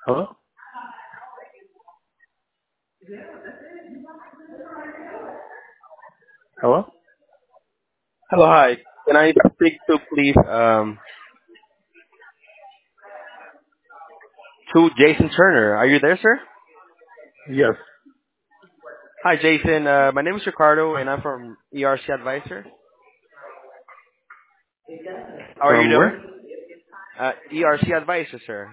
Hello? Hello? Hello, hi. Can I speak to please to Jason Turner? Are you there, sir? Yes. Hi, Jason. My name is Ricardo, and I'm from ERC Advisor. How are you From doing? where? ERC Advisor, sir.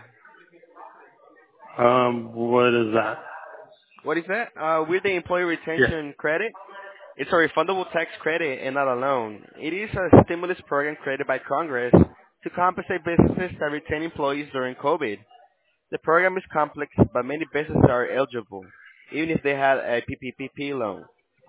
What is that? What is that? We're the Employee Yeah. Retention Credit. It's a refundable tax credit and not a loan. It is a stimulus program created by Congress to compensate businesses that retain employees during COVID. The program is complex, but many businesses are eligible, even if they had a PPP loan.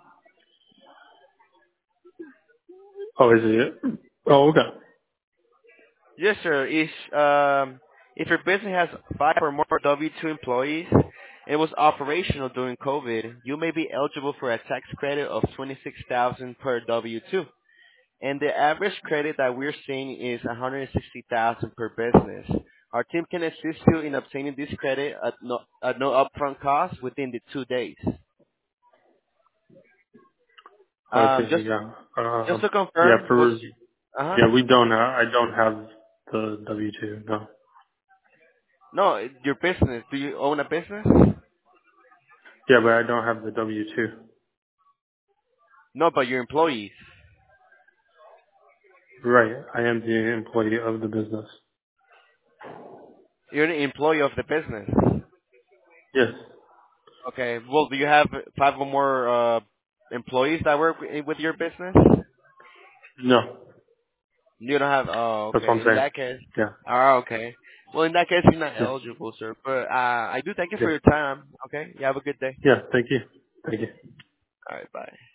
Oh, is it? Oh, okay. Yes, sir. If your business has five or more W-2 employees and was operational during COVID, you may be eligible for a tax credit of 26,000 per W-2. And the average credit that we're seeing is 160,000 per business. Our team can assist you in obtaining this credit at no upfront cost within the 2 days. I Um, see. just Yeah. just to Yeah. confirm, For uh-huh. yeah, we don't. I don't have the W-2. No. No, your business. Do you own a business? Yeah, but I don't have the W-2. No, but your employees. Right. I am the employee of the business. You're an employee of the business. Yes. Okay. Well, do you have five or more employees that work with your business? No. You don't have. Oh, That's what I'm okay. In saying. that case, Yeah. oh, okay. Well, in that case, you're not Yeah. eligible, sir. But I do thank you Yeah. for your time. Okay. You have a good day. Yeah. Thank you. Thank you. All right. Bye.